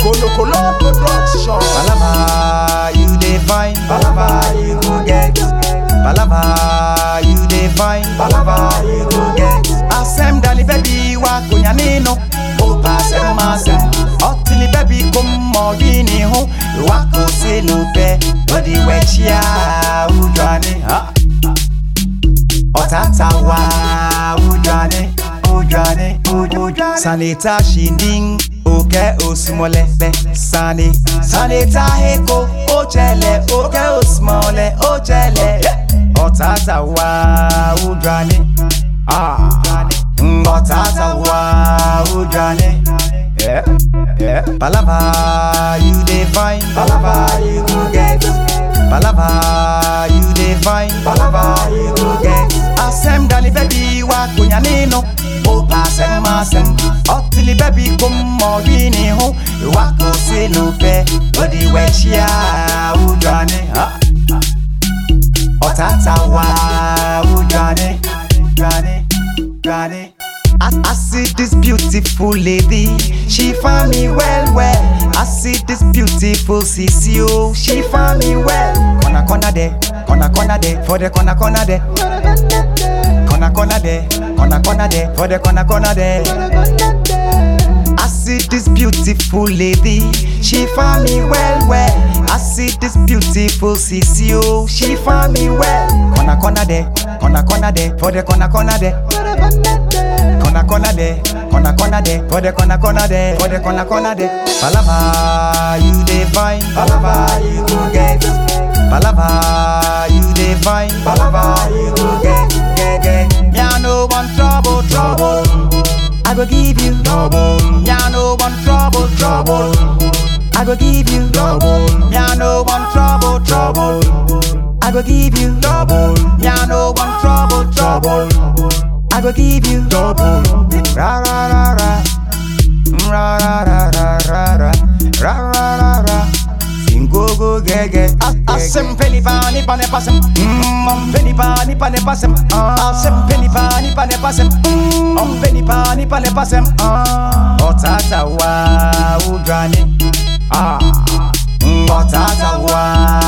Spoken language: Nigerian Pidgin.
Kolo production. Palava, you dey fine. Palava, you go get. Palava, you dey fine. Palava, you go get. Asem dali baby wa kunyanino. Opa sem masem. Otili baby komo gini ho. Wako se lupe. Odi wechia ujani ha. Otata wa ujani. Sanita shinding. Oke osmolebe sani sanita heko ochele oke osmole ochele otata wa udrani otata wa udrani Palava you dey fine palava you go get palava you dey fine palava you go get asem dali baby wa kunyanino opa sem masem otili baby komo gini ho wako se lupe odi wechia ujane otata wa ujane I see this beautiful lady, she find me well. I see this beautiful CCO, she find me well. Kona de, for the kona de. Kona de, for the kona de. I see this beautiful lady, she find me well. I see this beautiful CCO, she find me well. Kona de, for the kona de. Kona de, for the kona de. Palava, you dey fine. Palava, you go get. Palava, you dey fine. Palava, you go get. Ya no want trouble. I go give you double. Ya no want trouble. I go give you double. Ya no want trouble. I go give you double. Ya no want trouble. I go give you double. Ra ra ra ra. Ra ra ra ra ra ra. Ra ra ra ra. Sing go gege. Asem penny pani pasem. Penny pani pasem. Asem penny pani pasem. Penny pani pasem. Otata wa udrani. Otata wa